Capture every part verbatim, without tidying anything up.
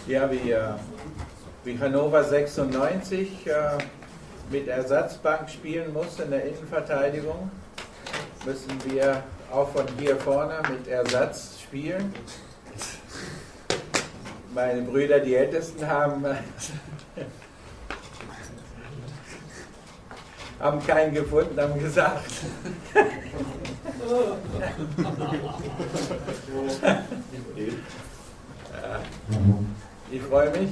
Ja, wie, äh, wie Hannover sechsundneunzig äh, mit Ersatzbank spielen muss in der Innenverteidigung, müssen wir auch von hier vorne mit Ersatz spielen. Meine Brüder, die Ältesten, haben, haben keinen gefunden, haben gesagt. Ja. Ich freue mich,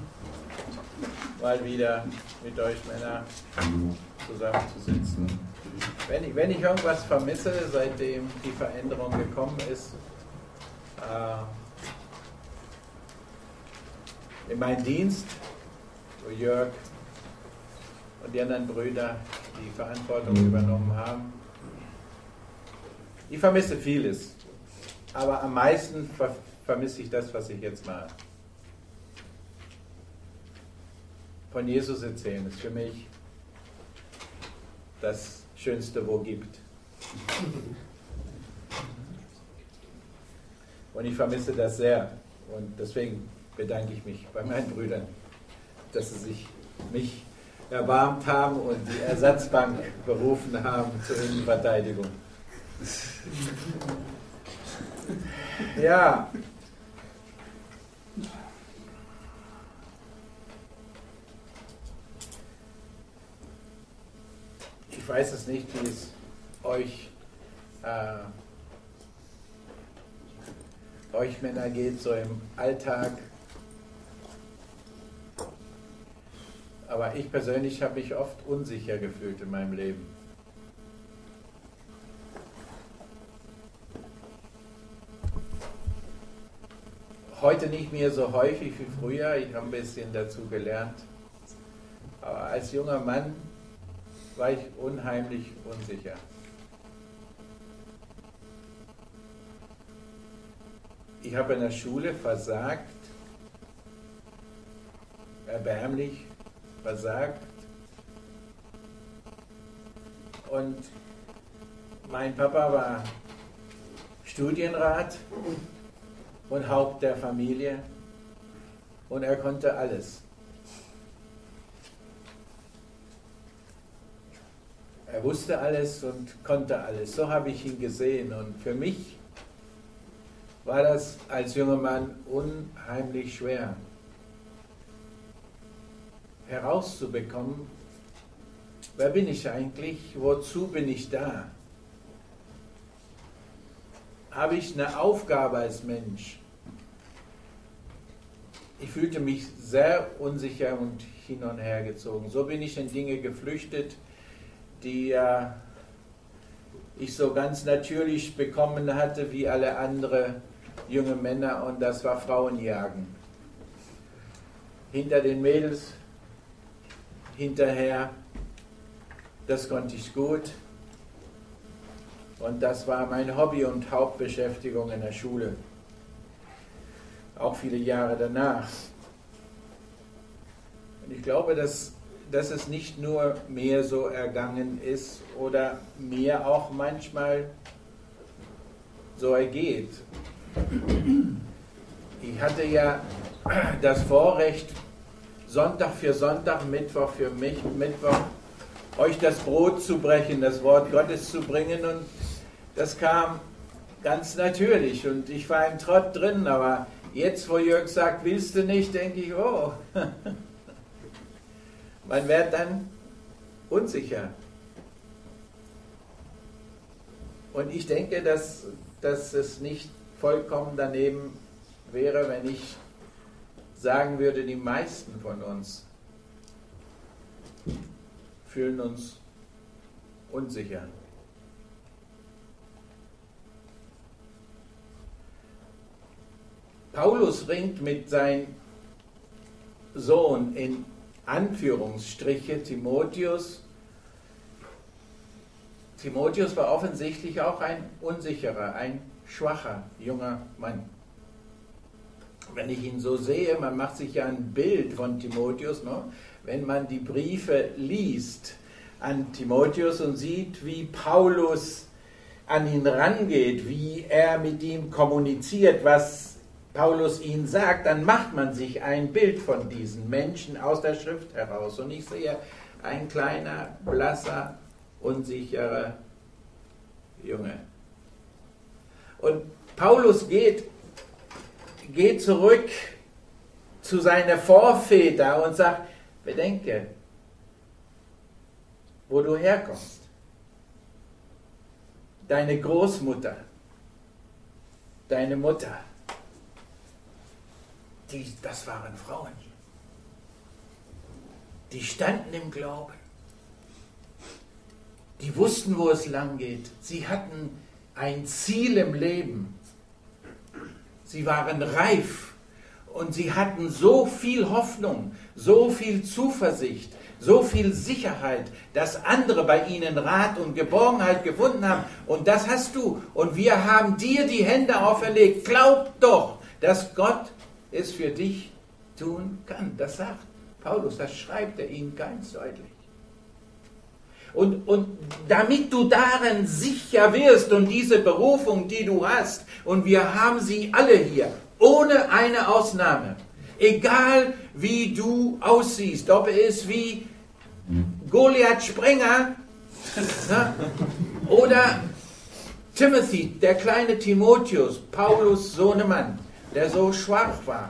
mal wieder mit euch Männern zusammenzusitzen. Wenn ich, wenn ich irgendwas vermisse, seitdem die Veränderung gekommen ist, äh, in meinem Dienst, wo Jörg und die anderen Brüder die Verantwortung übernommen haben, ich vermisse vieles, aber am meisten ver vermisse ich das, was ich jetzt mache. Von Jesus erzählen ist für mich das Schönste, wo gibt. Und ich vermisse das sehr. Und deswegen bedanke ich mich bei meinen Brüdern, dass sie sich mich erbarmt haben und die Ersatzbank berufen haben zur Innenverteidigung. Ja. Ich weiß es nicht, wie es euch, äh, euch Männer geht, so im Alltag. Aber ich persönlich habe mich oft unsicher gefühlt in meinem Leben. Heute nicht mehr so häufig wie früher, ich habe ein bisschen dazu gelernt. Aber als junger Mann war ich unheimlich unsicher. Ich habe in der Schule versagt, erbärmlich versagt. Und mein Papa war Studienrat und Haupt der Familie und er konnte alles. Er wusste alles und konnte alles. So habe ich ihn gesehen. Und für mich war das als junger Mann unheimlich schwer, herauszubekommen, wer bin ich eigentlich, wozu bin ich da? Habe ich eine Aufgabe als Mensch? Ich fühlte mich sehr unsicher und hin und her gezogen. So bin ich in Dinge geflüchtet, die äh, ich so ganz natürlich bekommen hatte wie alle anderen junge Männer, und das war Frauenjagen. Hinter den Mädels, hinterher, das konnte ich gut. Und das war mein Hobby und Hauptbeschäftigung in der Schule. Auch viele Jahre danach. Und ich glaube, dass, dass es nicht nur mir so ergangen ist oder mir auch manchmal so ergeht. Ich hatte ja das Vorrecht, Sonntag für Sonntag, Mittwoch für mich, Mittwoch, euch das Brot zu brechen, das Wort Gottes zu bringen, und das kam ganz natürlich und ich war im Trott drin, aber jetzt, wo Jörg sagt, willst du nicht, denke ich, oh, man wird dann unsicher. Und ich denke, dass, dass es nicht vollkommen daneben wäre, wenn ich sagen würde, die meisten von uns fühlen uns unsicher. Paulus ringt mit seinem Sohn in Anführungsstriche Timotheus. Timotheus war offensichtlich auch ein unsicherer, ein schwacher junger Mann. Wenn ich ihn so sehe, man macht sich ja ein Bild von Timotheus, ne? Wenn man die Briefe liest an Timotheus und sieht, wie Paulus an ihn rangeht, wie er mit ihm kommuniziert, was Paulus ihnen sagt, dann macht man sich ein Bild von diesen Menschen aus der Schrift heraus. Und ich sehe ein kleiner, blasser, unsicherer Junge. Und Paulus geht, geht zurück zu seinen Vorvätern und sagt, bedenke, wo du herkommst. Deine Großmutter, deine Mutter, die, das waren Frauen. Die standen im Glauben. Die wussten, wo es lang geht. Sie hatten ein Ziel im Leben. Sie waren reif und sie hatten so viel Hoffnung, so viel Zuversicht, so viel Sicherheit, dass andere bei ihnen Rat und Geborgenheit gefunden haben. Und das hast du. Und wir haben dir die Hände auferlegt. Glaub doch, dass Gott es für dich tun kann. Das sagt Paulus, das schreibt er ihnen ganz deutlich. Und, und damit du darin sicher wirst und diese Berufung, die du hast, und wir haben sie alle hier, ohne eine Ausnahme, egal wie du aussiehst, ob es wie Goliath Sprenger na, oder Timothy, der kleine Timotheus, Paulus Sohnemann, der so schwach war.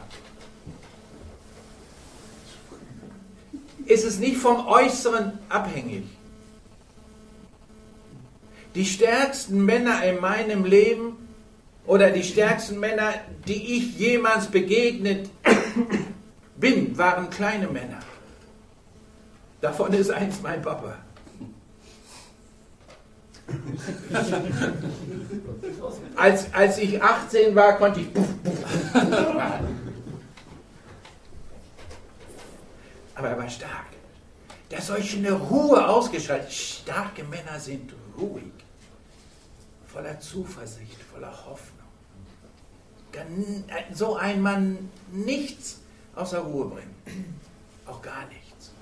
Ist es nicht vom Äußeren abhängig. Die stärksten Männer in meinem Leben oder die stärksten Männer, die ich jemals begegnet bin, waren kleine Männer. Davon ist eins mein Papa. Als, als ich achtzehn war, konnte ich puff, puff, machen. Aber er war stark. Der hat solch eine Ruhe ausgeschaltet. Starke Männer sind ruhig, voller Zuversicht, voller Hoffnung. Kann so ein Mann nichts außer Ruhe bringen. Auch gar nichts.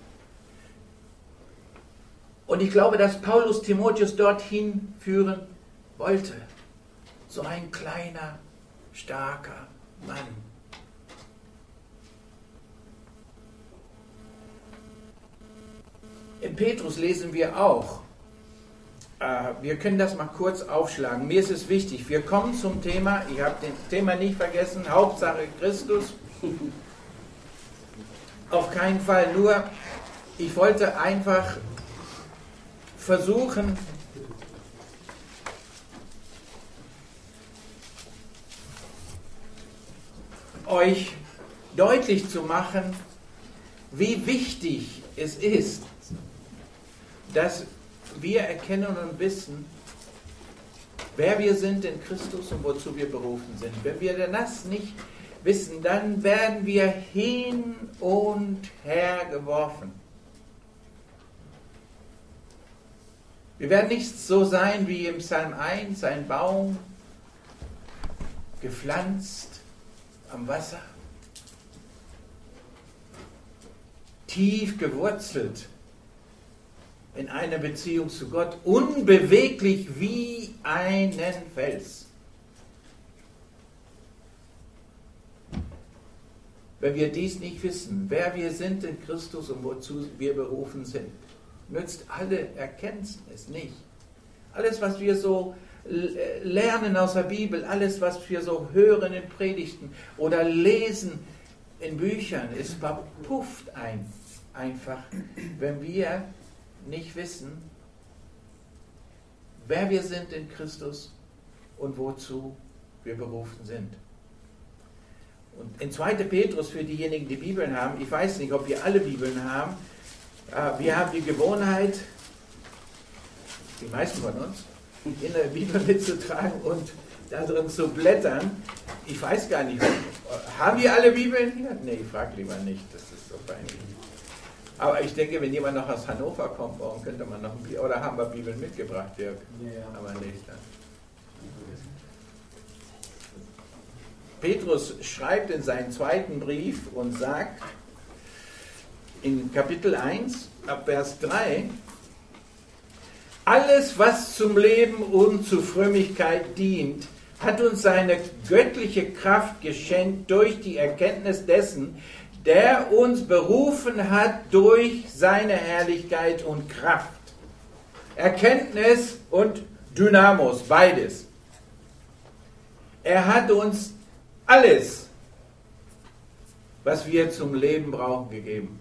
Und ich glaube, dass Paulus Timotheus dorthin führen wollte. So ein kleiner, starker Mann. In Petrus lesen wir auch, äh, wir können das mal kurz aufschlagen, mir ist es wichtig, wir kommen zum Thema, ich habe das Thema nicht vergessen, Hauptsache Christus, auf keinen Fall, nur ich wollte einfach versuchen, euch deutlich zu machen, wie wichtig es ist, dass wir erkennen und wissen, wer wir sind in Christus und wozu wir berufen sind. Wenn wir das nicht wissen, dann werden wir hin und her geworfen. Wir werden nicht so sein wie im Psalm eins, ein Baum, gepflanzt am Wasser, tief gewurzelt in einer Beziehung zu Gott, unbeweglich wie einen Fels. Wenn wir dies nicht wissen, wer wir sind in Christus und wozu wir berufen sind, nützt alle Erkenntnis nicht. Alles, was wir so lernen aus der Bibel, alles, was wir so hören in Predigten oder lesen in Büchern, ist verpufft ein, einfach, wenn wir nicht wissen, wer wir sind in Christus und wozu wir berufen sind. Und in zweiter Petrus, für diejenigen, die Bibeln haben, ich weiß nicht, ob wir alle Bibeln haben, wir haben die Gewohnheit, die meisten von uns, in der Bibel mitzutragen und da drin zu blättern. Ich weiß gar nicht, haben wir alle Bibeln hier? Nee, ich frage lieber nicht, das ist so peinlich. Aber ich denke, wenn jemand noch aus Hannover kommt, warum könnte man noch ein Bier, oder haben wir Bibeln mitgebracht, Dirk? Ja. Aber nicht. Dann. Petrus schreibt in seinen zweiten Brief und sagt in Kapitel eins, ab Vers drei, alles, was zum Leben und zur Frömmigkeit dient, hat uns seine göttliche Kraft geschenkt durch die Erkenntnis dessen, der uns berufen hat durch seine Herrlichkeit und Kraft. Erkenntnis und Dynamos, beides. Er hat uns alles, was wir zum Leben brauchen, gegeben.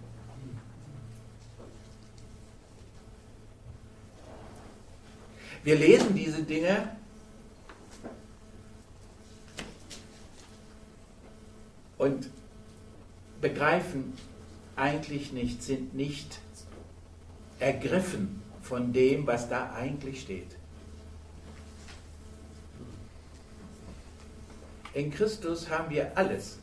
Wir lesen diese Dinge und begreifen eigentlich nicht, sind nicht ergriffen von dem, was da eigentlich steht. In Christus haben wir alles.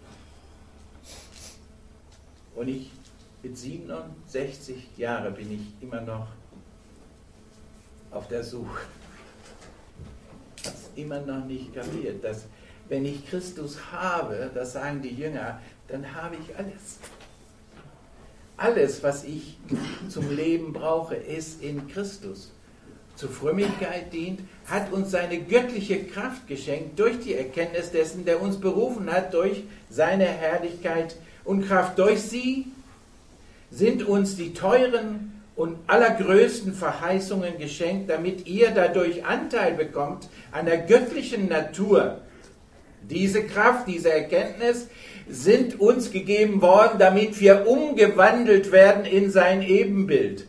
Und ich, mit siebenundsechzig Jahren bin ich immer noch auf der Suche. Ich habe es immer noch nicht kapiert, dass wenn ich Christus habe, das sagen die Jünger, dann habe ich alles. Alles, was ich zum Leben brauche, ist in Christus. Zur Frömmigkeit dient, hat uns seine göttliche Kraft geschenkt durch die Erkenntnis dessen, der uns berufen hat, durch seine Herrlichkeit und Kraft. Durch sie sind uns die teuren und allergrößten Verheißungen geschenkt, damit ihr dadurch Anteil bekommt an der göttlichen Natur. Diese Kraft, diese Erkenntnis sind uns gegeben worden, damit wir umgewandelt werden in sein Ebenbild.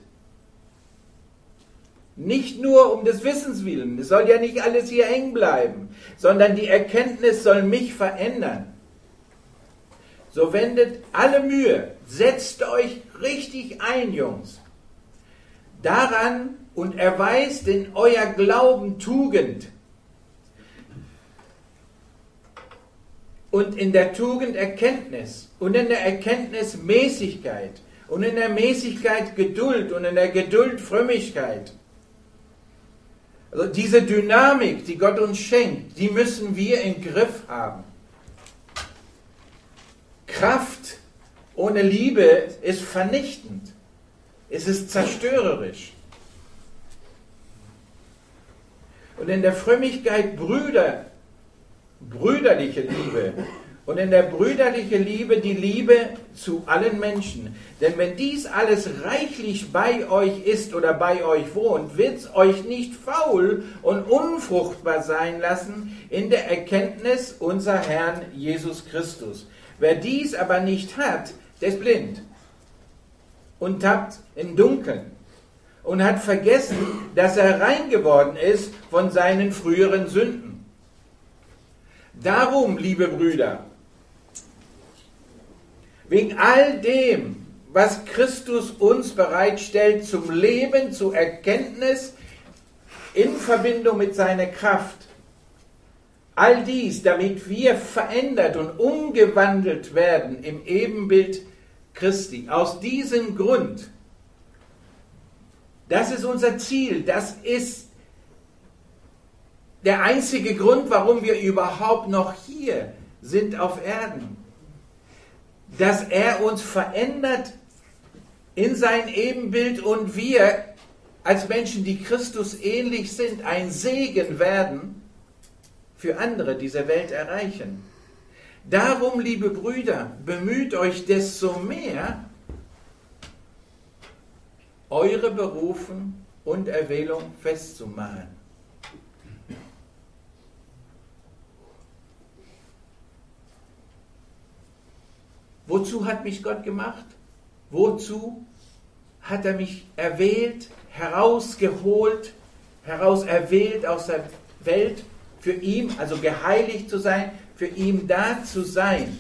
Nicht nur um des Wissens willen, es soll ja nicht alles hier hängen bleiben, sondern die Erkenntnis soll mich verändern. So wendet alle Mühe, setzt euch richtig ein, Jungs, daran und erweist in euer Glauben Tugend. Und in der Tugend Erkenntnis und in der Erkenntnis Mäßigkeit und in der Mäßigkeit Geduld und in der Geduld Frömmigkeit. Also diese Dynamik, die Gott uns schenkt, die müssen wir im Griff haben. Kraft ohne Liebe ist vernichtend. Es ist zerstörerisch. Und in der Frömmigkeit Brüder, brüderliche Liebe. Und in der brüderlichen Liebe die Liebe zu allen Menschen. Denn wenn dies alles reichlich bei euch ist oder bei euch wohnt, wird es euch nicht faul und unfruchtbar sein lassen in der Erkenntnis unser Herrn Jesus Christus. Wer dies aber nicht hat, der ist blind und tappt im Dunkeln und hat vergessen, dass er rein geworden ist von seinen früheren Sünden. Darum, liebe Brüder, wegen all dem, was Christus uns bereitstellt zum Leben, zur Erkenntnis in Verbindung mit seiner Kraft, all dies, damit wir verändert und umgewandelt werden im Ebenbild Christi. Aus diesem Grund, das ist unser Ziel, das ist der einzige Grund, warum wir überhaupt noch hier sind auf Erden. Dass er uns verändert in sein Ebenbild und wir als Menschen, die Christus ähnlich sind, ein Segen werden für andere dieser Welt erreichen. Darum, liebe Brüder, bemüht euch desto mehr, eure Berufung und Erwählung festzumachen. Wozu hat mich Gott gemacht? Wozu hat er mich erwählt, herausgeholt, herauserwählt aus der Welt, für ihn, also geheiligt zu sein, für ihn da zu sein?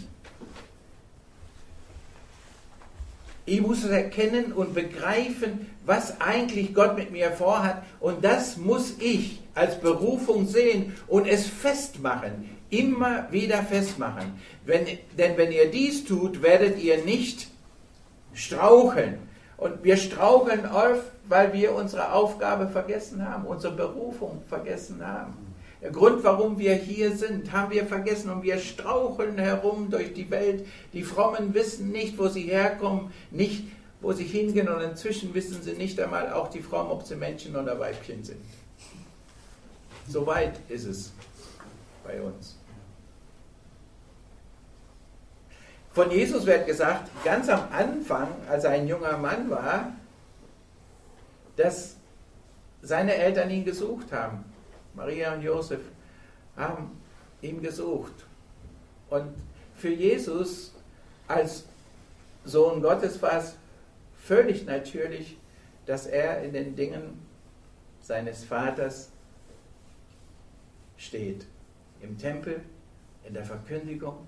Ich muss es erkennen und begreifen, was eigentlich Gott mit mir vorhat, und das muss ich als Berufung sehen und es festmachen. Immer wieder festmachen. Wenn, denn wenn ihr dies tut, werdet ihr nicht straucheln. Und wir straucheln oft, weil wir unsere Aufgabe vergessen haben, unsere Berufung vergessen haben. Der Grund, warum wir hier sind, haben wir vergessen und wir straucheln herum durch die Welt. Die Frommen wissen nicht, wo sie herkommen, nicht, wo sie hingehen, und inzwischen wissen sie nicht einmal, auch die Frommen, ob sie Männchen oder Weibchen sind. So weit ist es. bei uns. Von Jesus wird gesagt, ganz am Anfang, als er ein junger Mann war, dass seine Eltern ihn gesucht haben. Maria und Josef haben ihn gesucht. Und für Jesus als Sohn Gottes war es völlig natürlich, dass er in den Dingen seines Vaters steht. Im Tempel, in der Verkündigung.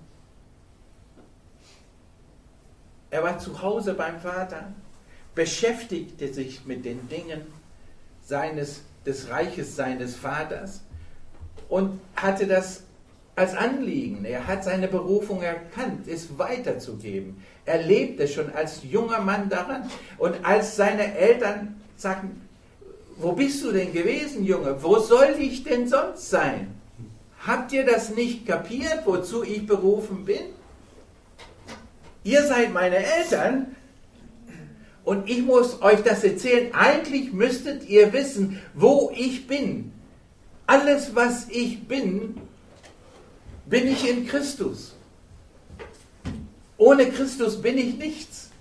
Er war zu Hause beim Vater, beschäftigte sich mit den Dingen seines, des Reiches seines Vaters und hatte das als Anliegen. Er hat seine Berufung erkannt, es weiterzugeben. Er lebte schon als junger Mann daran. Und als seine Eltern sagten, wo bist du denn gewesen, Junge? Wo soll ich denn sonst sein? Habt ihr das nicht kapiert, wozu ich berufen bin? Ihr seid meine Eltern und ich muss euch das erzählen. Eigentlich müsstet ihr wissen, wo ich bin. Alles, was ich bin, bin ich in Christus. Ohne Christus bin ich nichts.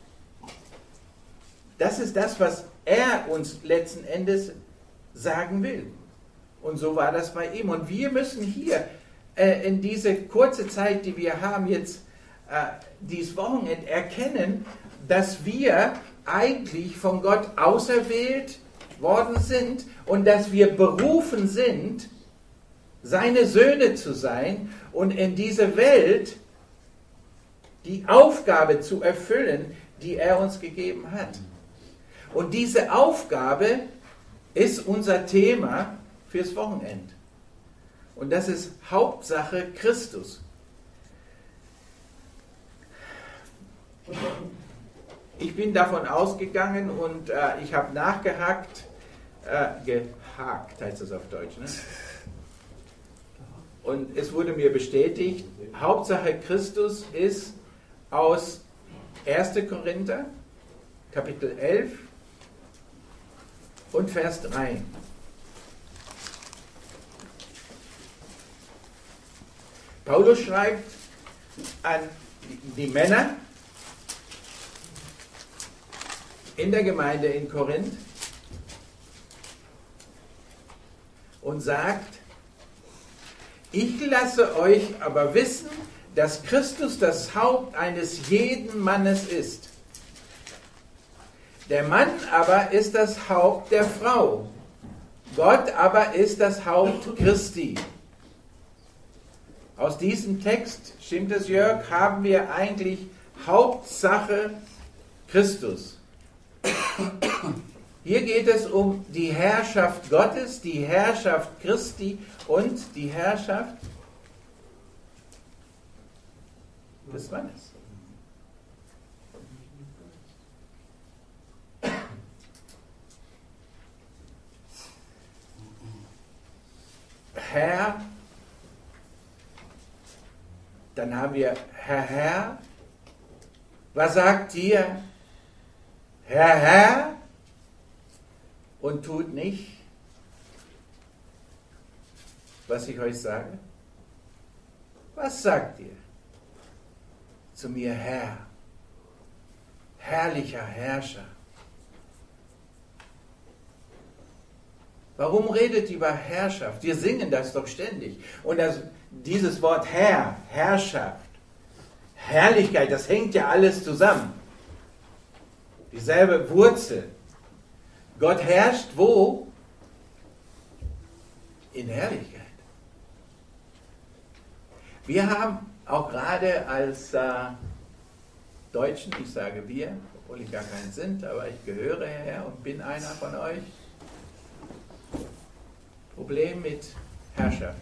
Das ist das, was er uns letzten Endes sagen will. Und so war das bei ihm. Und wir müssen hier äh, in diese kurze Zeit, die wir haben jetzt, äh, dieses Wochenende erkennen, dass wir eigentlich von Gott auserwählt worden sind und dass wir berufen sind, seine Söhne zu sein und in dieser Welt die Aufgabe zu erfüllen, die er uns gegeben hat. Und diese Aufgabe ist unser Thema fürs Wochenende. Und das ist Hauptsache Christus. Ich bin davon ausgegangen und äh, ich habe nachgehakt, äh, gehakt heißt das auf Deutsch, ne? Und es wurde mir bestätigt, Hauptsache Christus ist aus erster Korinther, Kapitel elf und Vers drei. Paulus schreibt an die Männer in der Gemeinde in Korinth und sagt, ich lasse euch aber wissen, dass Christus das Haupt eines jeden Mannes ist. Der Mann aber ist das Haupt der Frau. Gott aber ist das Haupt Christi. Aus diesem Text, stimmt es, Jörg, haben wir eigentlich Hauptsache Christus. Hier geht es um die Herrschaft Gottes, die Herrschaft Christi und die Herrschaft des Mannes. Herr, dann haben wir Herr, Herr. Was sagt ihr? Herr, Herr, und tut nicht, was ich euch sage? Was sagt ihr zu mir, Herr, herrlicher Herrscher? Warum redet ihr über Herrschaft? Wir singen das doch ständig. Und das, dieses Wort Herr, Herrschaft, Herrlichkeit, das hängt ja alles zusammen. Dieselbe Wurzel. Gott herrscht wo? In Herrlichkeit. Wir haben auch gerade als äh, Deutschen, ich sage wir, obwohl ich gar keinen sind, aber ich gehöre her und bin einer von euch, Problem mit Herrschaft.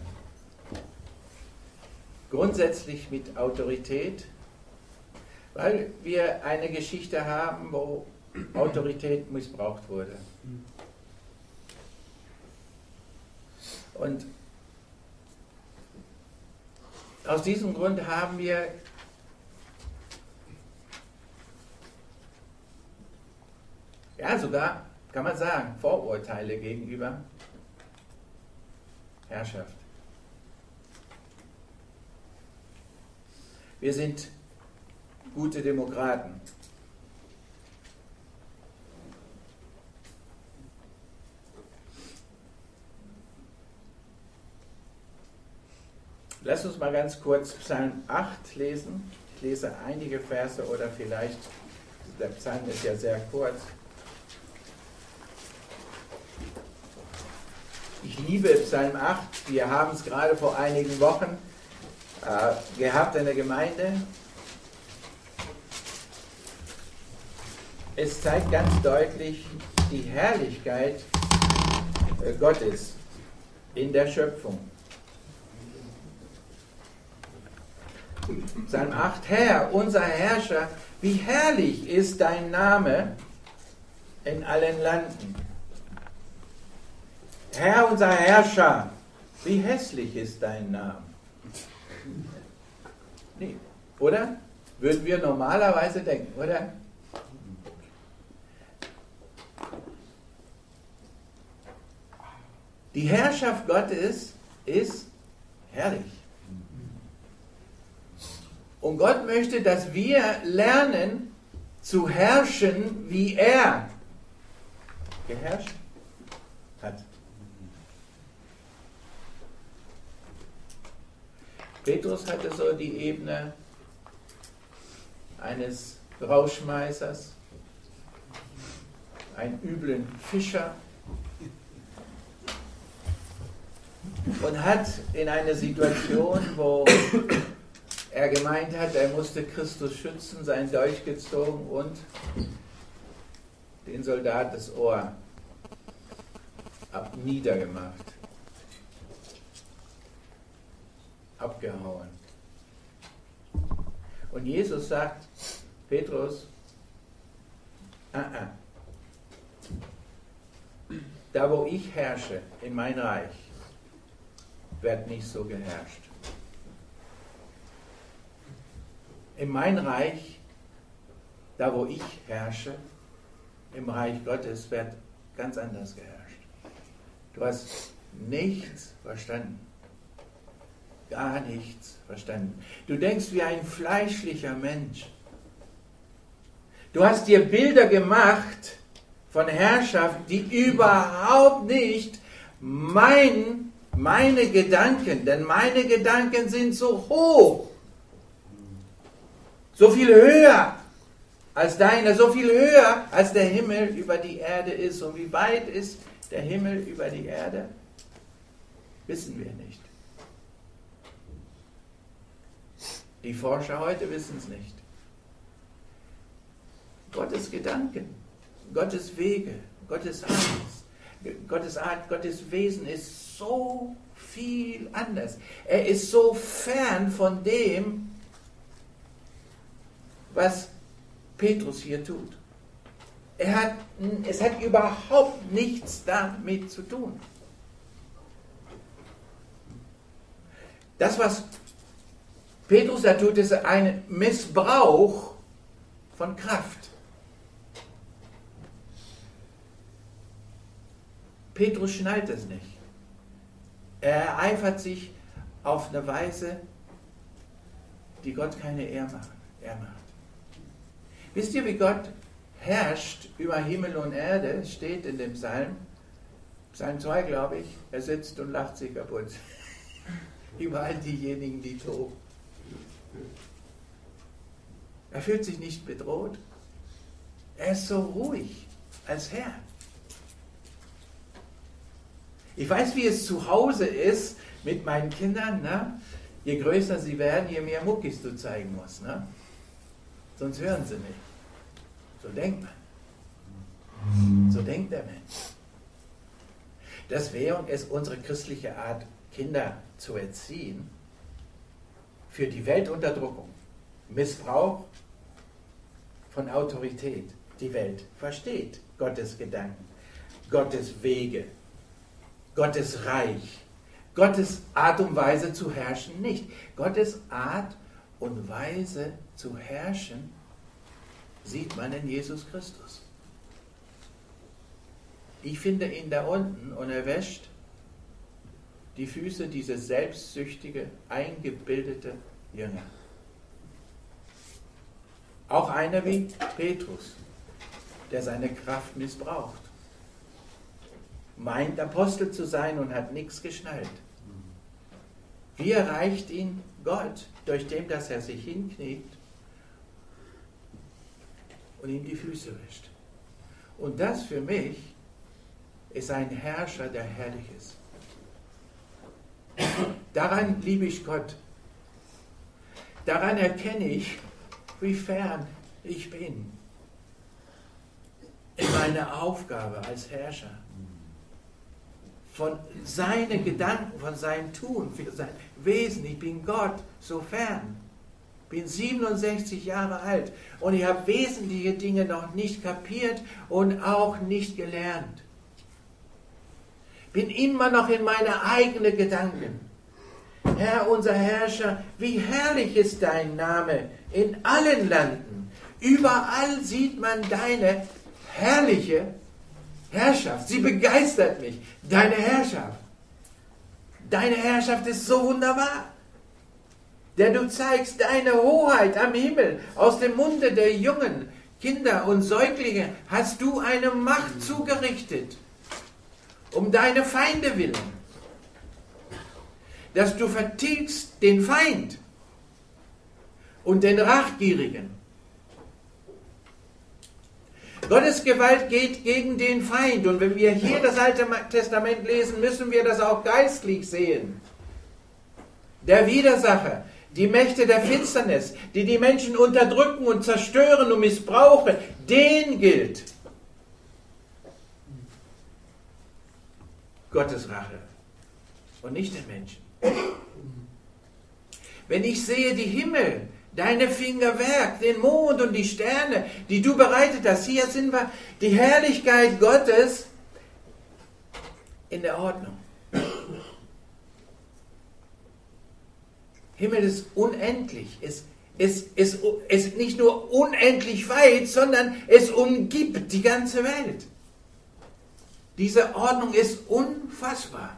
Grundsätzlich mit Autorität, weil wir eine Geschichte haben, wo Autorität missbraucht wurde. Und aus diesem Grund haben wir ja sogar, kann man sagen, Vorurteile gegenüber Herrschaft. wir sind gute Demokraten. Lass uns mal ganz kurz Psalm acht lesen. Ich lese einige Verse oder vielleicht, der Psalm ist ja sehr kurz. Ich liebe Psalm acht. Wir haben es gerade vor einigen Wochen äh, gehabt in der Gemeinde. Es zeigt ganz deutlich die Herrlichkeit äh, Gottes in der Schöpfung. Psalm acht, Herr, unser Herrscher, wie herrlich ist dein Name in allen Landen. Herr, unser Herrscher, wie hässlich ist dein Name. Nee, oder? Würden wir normalerweise denken, oder? Die Herrschaft Gottes ist herrlich. Und Gott möchte, dass wir lernen zu herrschen, wie er geherrscht hat. Petrus hatte so die Ebene eines Rauschmeißers, einen üblen Fischer, und hat in einer Situation, wo er gemeint hat, er musste Christus schützen, sein Dolch gezogen und den Soldat das Ohr ab niedergemacht, abgehauen. Und Jesus sagt, Petrus, ah, ah, da wo ich herrsche, in mein Reich, wird nicht so geherrscht. In mein Reich, da wo ich herrsche, im Reich Gottes, wird ganz anders geherrscht. Du hast nichts verstanden. Gar nichts verstanden. Du denkst wie ein fleischlicher Mensch. Du hast dir Bilder gemacht von Herrschaft, die überhaupt nicht mein, meine Gedanken, denn meine Gedanken sind so hoch, so viel höher als deine, so viel höher als der Himmel über die Erde ist. Und wie weit ist der Himmel über die Erde? Wissen wir nicht. Die Forscher heute wissen es nicht. Gottes Gedanken, Gottes Wege, Gottes Art, Gottes Art, Gottes Wesen ist so viel anders. Er ist so fern von dem, was Petrus hier tut. Er hat, es hat überhaupt nichts damit zu tun. Das, was Petrus da tut, ist ein Missbrauch von Kraft. Petrus schnallt es nicht. Er ereifert sich auf eine Weise, die Gott keine Ehre macht. Er macht. Wisst ihr, wie Gott herrscht über Himmel und Erde? Es steht in dem Psalm, Psalm zwei, glaube ich, er sitzt und lacht sich kaputt. Über all diejenigen, die toben. Er fühlt sich nicht bedroht. Er ist so ruhig als Herr. Ich weiß, wie es zu Hause ist mit meinen Kindern. Ne? Je größer sie werden, je mehr Muckis du zeigen musst. Ne? Sonst hören sie nicht. So denkt man. So denkt der Mensch. Das wäre es unsere christliche Art, Kinder zu erziehen, für die Weltunterdrückung, Missbrauch von Autorität. Die Welt versteht Gottes Gedanken, Gottes Wege, Gottes Reich, Gottes Art und Weise zu herrschen nicht. Gottes Art und Weise zu herrschen sieht man in Jesus Christus. Ich finde ihn da unten und er wäscht die Füße dieses selbstsüchtige, eingebildete Jünger. Auch einer wie Petrus, der seine Kraft missbraucht. Meint Apostel zu sein und hat nichts geschnallt. Wie erreicht ihn Gott? Durch dem, dass er sich hinkniet und ihm die Füße wäscht. Und das für mich ist ein Herrscher, der herrlich ist. Daran liebe ich Gott. Daran erkenne ich, wie fern ich bin in meiner Aufgabe als Herrscher. Von seinen Gedanken, von seinem Tun, von seinem Wesen. Ich bin Gott so fern. Ich bin siebenundsechzig Jahre alt und ich habe wesentliche Dinge noch nicht kapiert und auch nicht gelernt. Bin immer noch in meine eigenen Gedanken. Herr, unser Herrscher, wie herrlich ist dein Name in allen Landen. Überall sieht man deine herrliche Herrschaft. Sie begeistert mich. Deine Herrschaft. Deine Herrschaft ist so wunderbar. Denn du zeigst deine Hoheit am Himmel. Aus dem Munde der Jungen, Kinder und Säuglinge hast du eine Macht zugerichtet. Um deine Feinde willen. Dass du vertilgst den Feind und den Rachgierigen. Gottes Gewalt geht gegen den Feind. Und wenn wir hier das Alte Testament lesen, müssen wir das auch geistlich sehen. Der Widersacher, die Mächte der Finsternis, die die Menschen unterdrücken und zerstören und missbrauchen, denen gilt Gottes Rache und nicht den Menschen. Wenn ich sehe die Himmel, deine Fingerwerk, den Mond und die Sterne, die du bereitet hast, hier sind wir, die Herrlichkeit Gottes in der Ordnung. Himmel ist unendlich, es ist, ist, ist nicht nur unendlich weit, sondern es umgibt die ganze Welt. Diese Ordnung ist unfassbar.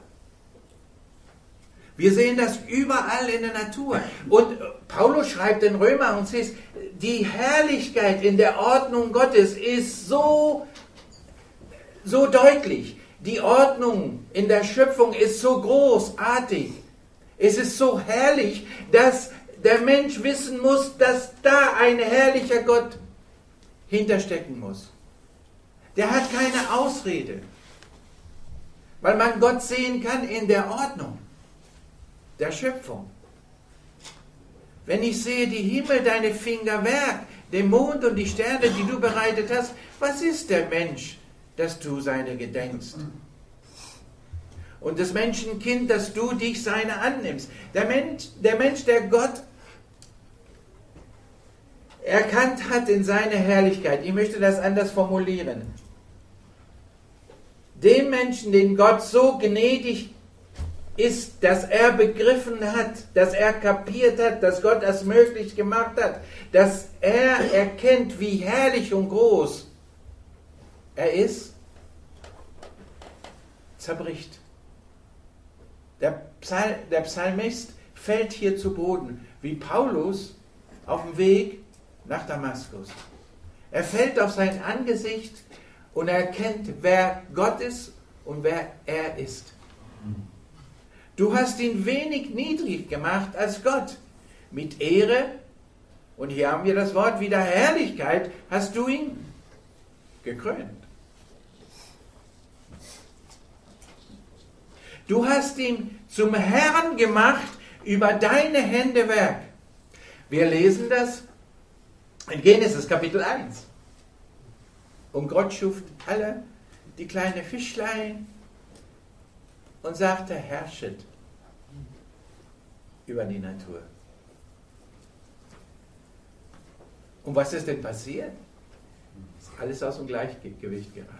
Wir sehen das überall in der Natur. Und Paulus schreibt in Römer und sagt, die Herrlichkeit in der Ordnung Gottes ist so, so deutlich. Die Ordnung in der Schöpfung ist so großartig. Es ist so herrlich, dass der Mensch wissen muss, dass da ein herrlicher Gott hinterstecken muss. Der hat keine Ausrede. Weil man Gott sehen kann in der Ordnung der Schöpfung. Wenn ich sehe die Himmel, deine Fingerwerk, den Mond und die Sterne, die du bereitet hast, was ist der Mensch, dass du seine gedenkst? Und das Menschenkind, dass du dich seine annimmst. Der Mensch, der Mensch, der Gott erkannt hat in seiner Herrlichkeit, ich möchte das anders formulieren, dem Menschen, den Gott so gnädig ist, dass er begriffen hat, dass er kapiert hat, dass Gott das möglich gemacht hat, dass er erkennt, wie herrlich und groß er ist, zerbricht. Der, Psal, der Psalmist fällt hier zu Boden, wie Paulus auf dem Weg nach Damaskus. Er fällt auf sein Angesicht und er erkennt, wer Gott ist und wer er ist. Du hast ihn wenig niedrig gemacht als Gott. Mit Ehre, und hier haben wir das Wort wieder Herrlichkeit, hast du ihn gekrönt. Du hast ihn zum Herrn gemacht über deine Hände Werk. Wir lesen das in Genesis Kapitel eins. Und Gott schuf alle die kleinen Fischlein und sagte, herrschet über die Natur. Und was ist denn passiert? Ist alles aus dem Gleichgewicht geraten.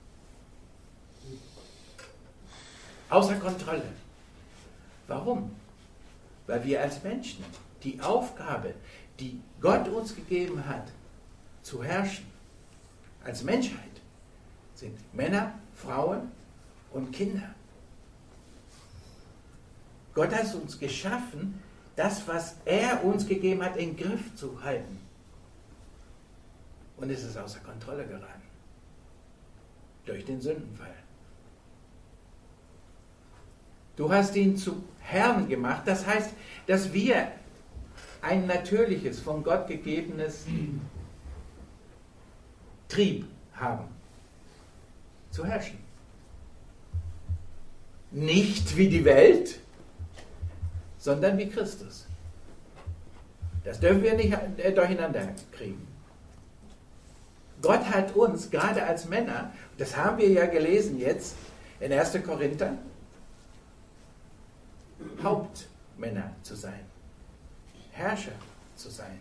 Außer Kontrolle. Warum? Weil wir als Menschen die Aufgabe, die Gott uns gegeben hat, zu herrschen, als Menschheit, sind Männer, Frauen und Kinder. Gott hat uns geschaffen, das, was er uns gegeben hat, in den Griff zu halten. Und es ist außer Kontrolle geraten. Durch den Sündenfall. Du hast ihn zu Herrn gemacht. Das heißt, dass wir ein natürliches, von Gott gegebenes Trieb haben. Zu herrschen. Nicht wie die Welt, sondern wie Christus. Das dürfen wir nicht durcheinander kriegen. Gott hat uns, gerade als Männer, das haben wir ja gelesen jetzt in erster Korinther, Hauptmänner zu sein, Herrscher zu sein.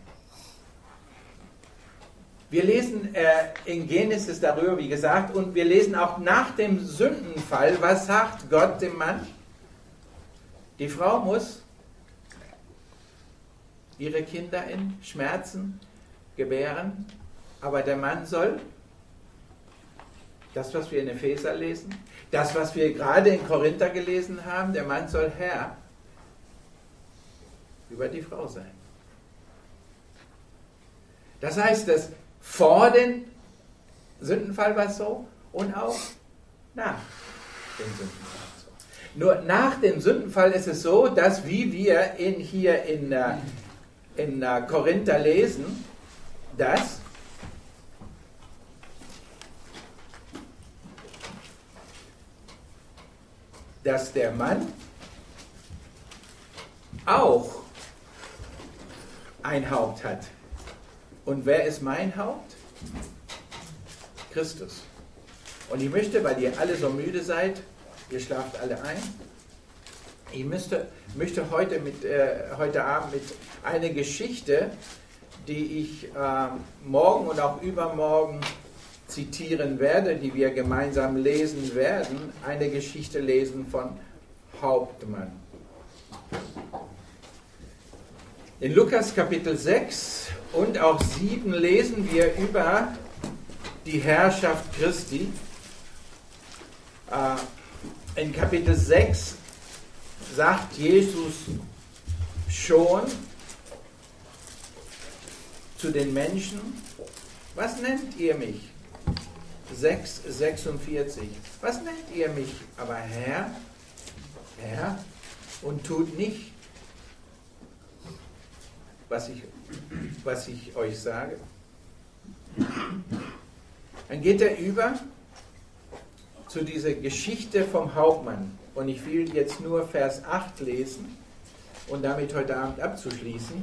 Wir lesen äh, in Genesis darüber, wie gesagt, und wir lesen auch nach dem Sündenfall, was sagt Gott dem Mann? Die Frau muss ihre Kinder in Schmerzen gebären, aber der Mann soll, das, was wir in Epheser lesen, das, was wir gerade in Korinther gelesen haben, der Mann soll Herr über die Frau sein. Das heißt, dass vor dem Sündenfall war es so und auch nach dem Sündenfall so. Nur nach dem Sündenfall ist es so, dass wie wir in, hier in, in Korinther lesen, dass dass der Mann auch ein Haupt hat. Und wer ist mein Haupt? Christus. Und ich möchte, weil ihr alle so müde seid, ihr schlaft alle ein, ich müsste, möchte heute, mit, äh, heute Abend mit einer Geschichte, die ich äh, morgen und auch übermorgen zitieren werde, die wir gemeinsam lesen werden, eine Geschichte lesen von Hauptmann. In Lukas Kapitel sechs und auch sieben lesen wir über die Herrschaft Christi. In Kapitel sechs sagt Jesus schon zu den Menschen, was nennt ihr mich? sechs sechsundvierzig. Was nennt ihr mich aber Herr? Herr? Und tut nicht, was ich, was ich euch sage. Dann geht er über zu dieser Geschichte vom Hauptmann. Und ich will jetzt nur Vers acht lesen und damit heute Abend abzuschließen.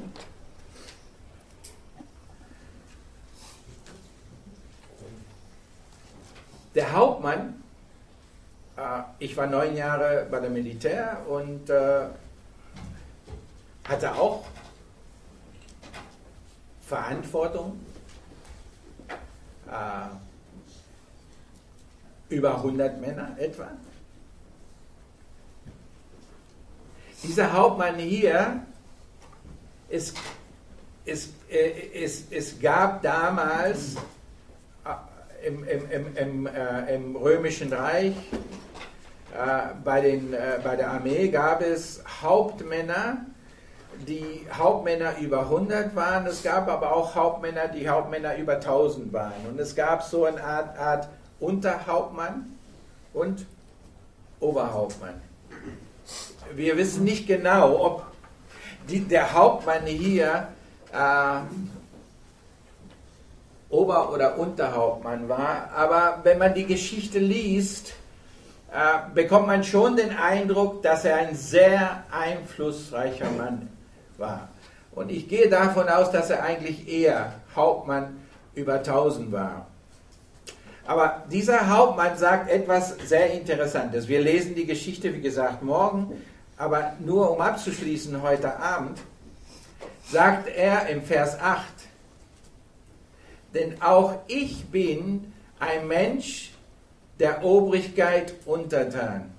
Der Hauptmann, äh, ich war neun Jahre bei der Militär und äh, hatte auch Verantwortung äh, über hundert Männer etwa. Dieser Hauptmann hier, es, es, äh, es, es gab damals Im, im, im, im, äh, im Römischen Reich, äh, bei, den, äh, bei der Armee gab es Hauptmänner, die Hauptmänner über hundert waren. Es gab aber auch Hauptmänner, die Hauptmänner über tausend waren. Und es gab so eine Art, Art Unterhauptmann und Oberhauptmann. Wir wissen nicht genau, ob die, der Hauptmann hier äh, Ober- oder Unterhauptmann war, aber wenn man die Geschichte liest, äh, bekommt man schon den Eindruck, dass er ein sehr einflussreicher Mann war. Und ich gehe davon aus, dass er eigentlich eher Hauptmann über tausend war. Aber dieser Hauptmann sagt etwas sehr Interessantes. Wir lesen die Geschichte, wie gesagt, morgen, aber nur um abzuschließen heute Abend, sagt er im Vers acht, denn auch ich bin ein Mensch der Obrigkeit untertan.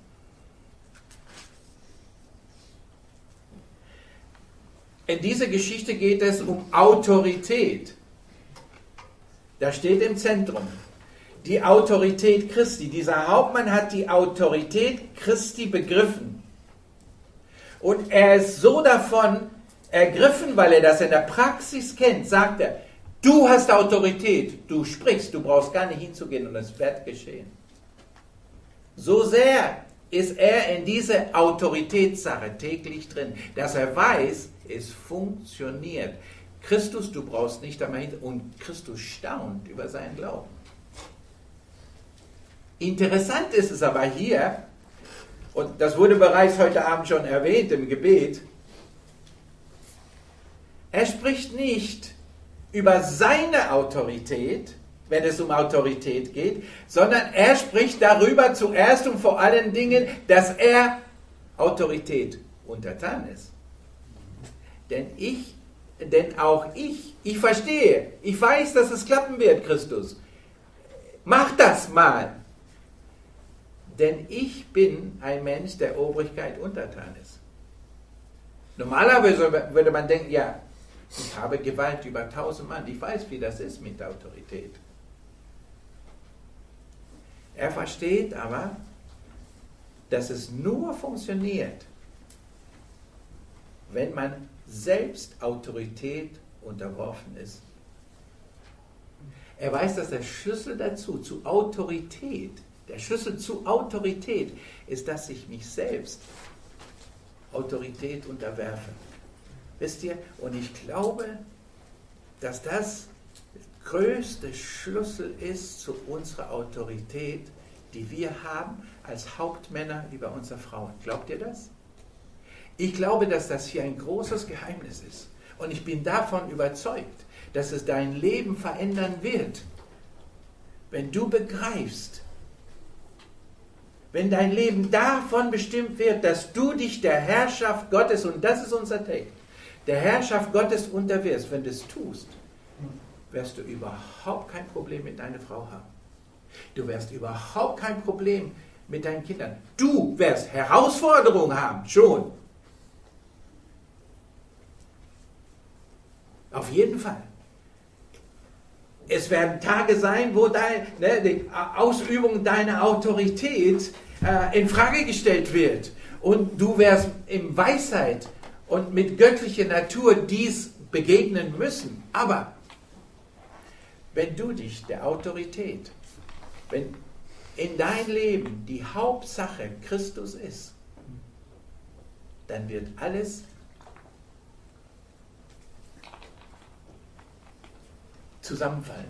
In dieser Geschichte geht es um Autorität. Das steht im Zentrum. Die Autorität Christi. Dieser Hauptmann hat die Autorität Christi begriffen. Und er ist so davon ergriffen, weil er das in der Praxis kennt, sagt er, Du hast Autorität, du sprichst, du brauchst gar nicht hinzugehen und es wird geschehen. So sehr ist er in diese Autoritätssache täglich drin, dass er weiß, es funktioniert. Christus, du brauchst nicht einmal hin, und Christus staunt über seinen Glauben. Interessant ist es aber hier, und das wurde bereits heute Abend schon erwähnt im Gebet, er spricht nicht über seine Autorität, wenn es um Autorität geht, sondern er spricht darüber zuerst und vor allen Dingen, dass er Autorität untertan ist. Denn ich, denn auch ich, ich verstehe, ich weiß, dass es klappen wird, Christus. Mach das mal. Denn ich bin ein Mensch, der Obrigkeit untertan ist. Normalerweise würde man denken, ja, ich habe Gewalt über tausend Mann, ich weiß, wie das ist mit der Autorität. Er versteht aber, dass es nur funktioniert, wenn man selbst Autorität unterworfen ist. Er weiß, dass der Schlüssel dazu, zu Autorität, der Schlüssel zu Autorität ist, dass ich mich selbst Autorität unterwerfe. Wisst ihr? Und ich glaube, dass das der größte Schlüssel ist zu unserer Autorität, die wir haben als Hauptmänner über unsere Frauen. Glaubt ihr das? Ich glaube, dass das hier ein großes Geheimnis ist. Und ich bin davon überzeugt, dass es dein Leben verändern wird, wenn du begreifst, wenn dein Leben davon bestimmt wird, dass du dich der Herrschaft Gottes, und das ist unser Text, der Herrschaft Gottes unterwirfst. Wenn du es tust, wirst du überhaupt kein Problem mit deiner Frau haben. Du wirst überhaupt kein Problem mit deinen Kindern. Du wirst Herausforderungen haben, schon. Auf jeden Fall. Es werden Tage sein, wo dein, ne, die Ausübung deiner Autorität äh, in Frage gestellt wird. Und du wirst in Weisheit und mit göttlicher Natur dies begegnen müssen. Aber wenn du dich der Autorität, wenn in dein Leben die Hauptsache Christus ist, dann wird alles zusammenfallen.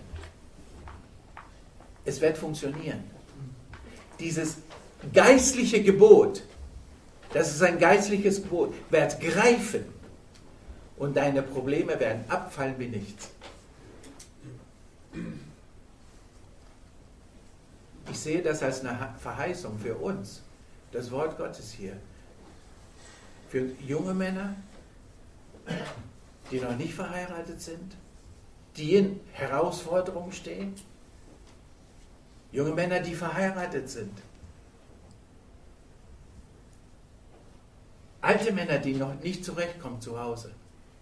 Es wird funktionieren. Dieses geistliche Gebot, das ist ein geistliches Gebot, wird greifen und deine Probleme werden abfallen wie nichts. Ich sehe das als eine Verheißung für uns, das Wort Gottes hier. Für junge Männer, die noch nicht verheiratet sind, die in Herausforderungen stehen. Junge Männer, die verheiratet sind. Alte Männer, die noch nicht zurechtkommen zu Hause.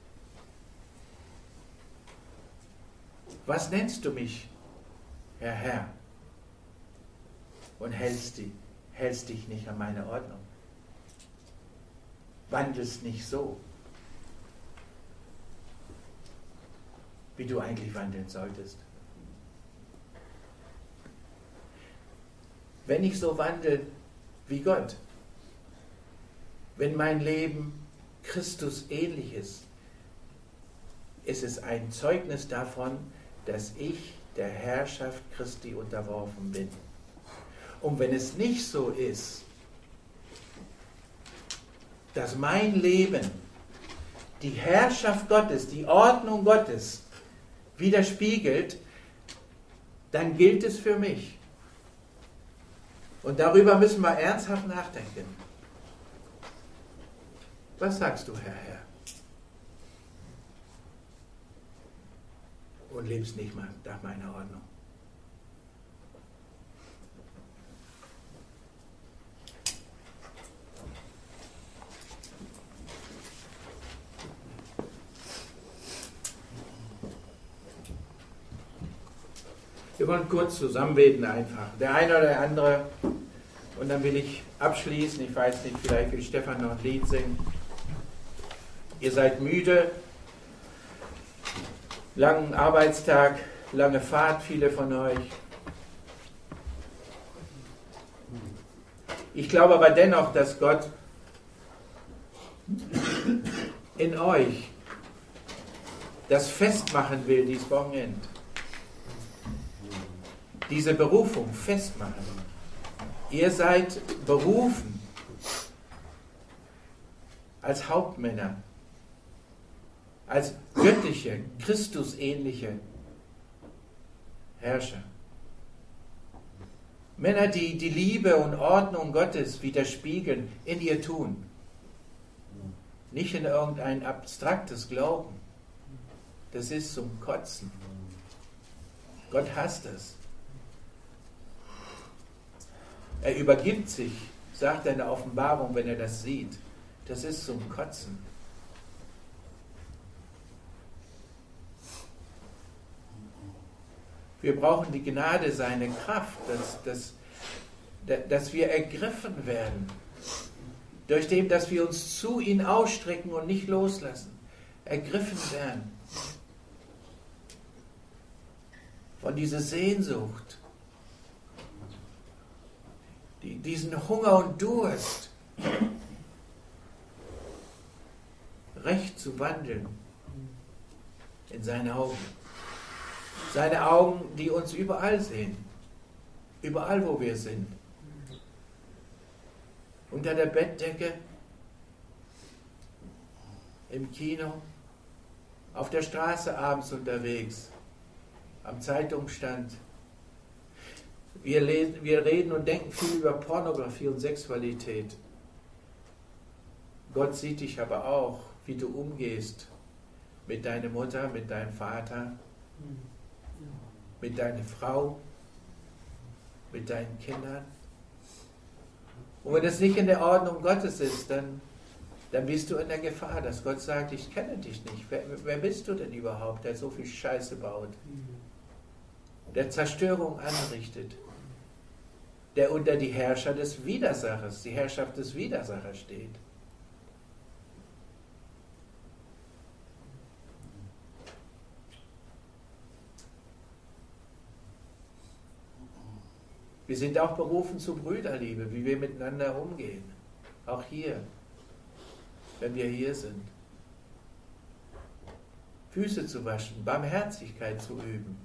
Was nennst du mich, Herr Herr? Und hältst, die, hältst dich nicht an meine Ordnung. Wandelst nicht so, wie du eigentlich wandeln solltest. Wenn ich so wandle wie Gott, wenn mein Leben Christus ähnlich ist, ist es ein Zeugnis davon, dass ich der Herrschaft Christi unterworfen bin. Und wenn es nicht so ist, dass mein Leben die Herrschaft Gottes, die Ordnung Gottes widerspiegelt, dann gilt es für mich. Und darüber müssen wir ernsthaft nachdenken. Was sagst du, Herr Herr? Und lebst nicht mal nach meiner Ordnung. Wir wollen kurz zusammenbeten einfach. Der eine oder der andere. Und dann will ich abschließen. Ich weiß nicht, vielleicht will Stefan noch ein Lied singen. Ihr seid müde. Langen Arbeitstag, lange Fahrt, viele von euch. Ich glaube aber dennoch, dass Gott in euch das festmachen will, dieses Wochenende. Diese Berufung festmachen. Ihr seid berufen als Hauptmänner, als göttliche, Christusähnliche Herrscher. Männer, die die Liebe und Ordnung Gottes widerspiegeln in ihr Tun. Nicht in irgendein abstraktes Glauben. Das ist zum Kotzen. Gott hasst es. Er übergibt sich, sagt er in der Offenbarung, wenn er das sieht. Das ist zum Kotzen. Wir brauchen die Gnade, seine Kraft, dass, dass, dass wir ergriffen werden. Durch dem, dass wir uns zu ihm ausstrecken und nicht loslassen. Ergriffen werden. Von dieser Sehnsucht. Die, diesen Hunger und Durst. Recht zu wandeln. In seine Augen. Seine Augen, die uns überall sehen. Überall, wo wir sind. Unter der Bettdecke, im Kino, auf der Straße abends unterwegs, am Zeitungsstand. Wir, lesen, wir reden und denken viel über Pornografie und Sexualität. Gott sieht dich aber auch, wie du umgehst mit deiner Mutter, mit deinem Vater, mit deiner Frau, mit deinen Kindern. Und wenn das nicht in der Ordnung Gottes ist, dann, dann bist du in der Gefahr, dass Gott sagt, ich kenne dich nicht. Wer, wer bist du denn überhaupt, der so viel Scheiße baut? Der Zerstörung anrichtet. Der unter die Herrscher des Widersachers, die Herrschaft des Widersachers steht. Wir sind auch berufen zu Brüderliebe, wie wir miteinander umgehen. Auch hier, wenn wir hier sind. Füße zu waschen, Barmherzigkeit zu üben.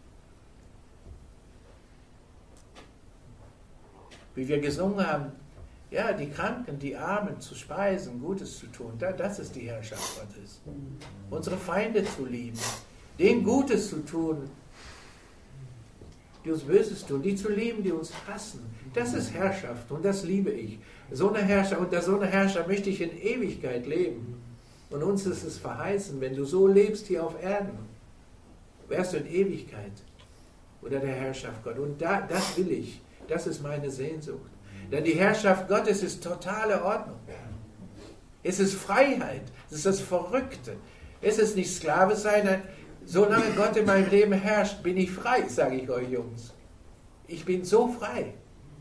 Wie wir gesungen haben, ja, die Kranken, die Armen zu speisen, Gutes zu tun, das ist die Herrschaft Gottes. Unsere Feinde zu lieben, denen Gutes zu tun, die uns Böses tun, die zu lieben, die uns hassen. Das ist Herrschaft und das liebe ich. So eine Herrscher, unter so einer Herrscher möchte ich in Ewigkeit leben. Und uns ist es verheißen, wenn du so lebst hier auf Erden, wärst du in Ewigkeit unter der Herrschaft Gottes. Und da, das will ich. Das ist meine Sehnsucht. Denn die Herrschaft Gottes ist totale Ordnung. Es ist Freiheit. Es ist das Verrückte. Es ist nicht Sklave sein. Solange Gott in meinem Leben herrscht, bin ich frei, sage ich euch Jungs. Ich bin so frei.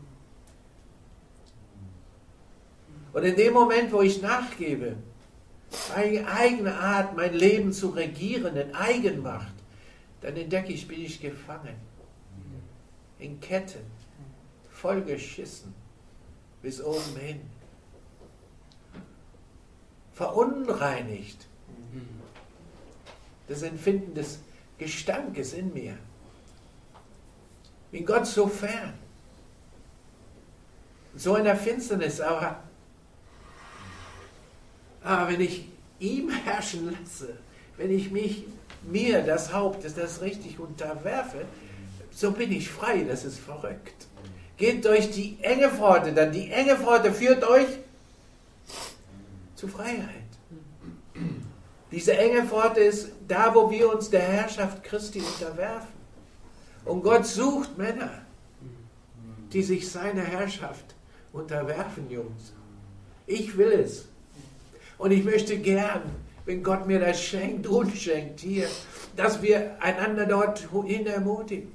Und in dem Moment, wo ich nachgebe, meine eigene Art, mein Leben zu regieren, in Eigenmacht, dann entdecke ich, bin ich gefangen. In Ketten, voll geschissen, bis oben hin. Verunreinigt. Das Empfinden des Gestankes in mir. Wie Gott so fern. So in der Finsternis, aber, aber wenn ich ihm herrschen lasse, wenn ich mich, mir das Haupt, das, das richtig unterwerfe, so bin ich frei, das ist verrückt. Geht durch die enge Pforte, dann die enge Pforte führt euch zu Freiheit. Diese enge Pforte ist da, wo wir uns der Herrschaft Christi unterwerfen. Und Gott sucht Männer, die sich seiner Herrschaft unterwerfen, Jungs. Ich will es. Und ich möchte gern, wenn Gott mir das schenkt und schenkt hier, dass wir einander dort hin ermutigen.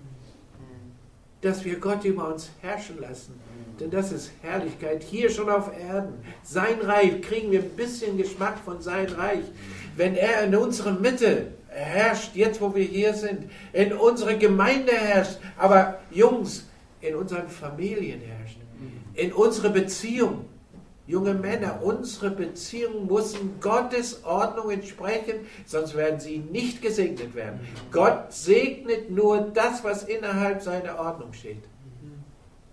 Dass wir Gott über uns herrschen lassen. Denn das ist Herrlichkeit hier schon auf Erden. Sein Reich, kriegen wir ein bisschen Geschmack von sein Reich. Wenn er in unserer Mitte herrscht, jetzt wo wir hier sind, in unserer Gemeinde herrscht, aber Jungs, in unseren Familien herrscht, in unserer Beziehung. Junge Männer, unsere Beziehungen müssen Gottes Ordnung entsprechen, sonst werden sie nicht gesegnet werden. Gott segnet nur das, was innerhalb seiner Ordnung steht.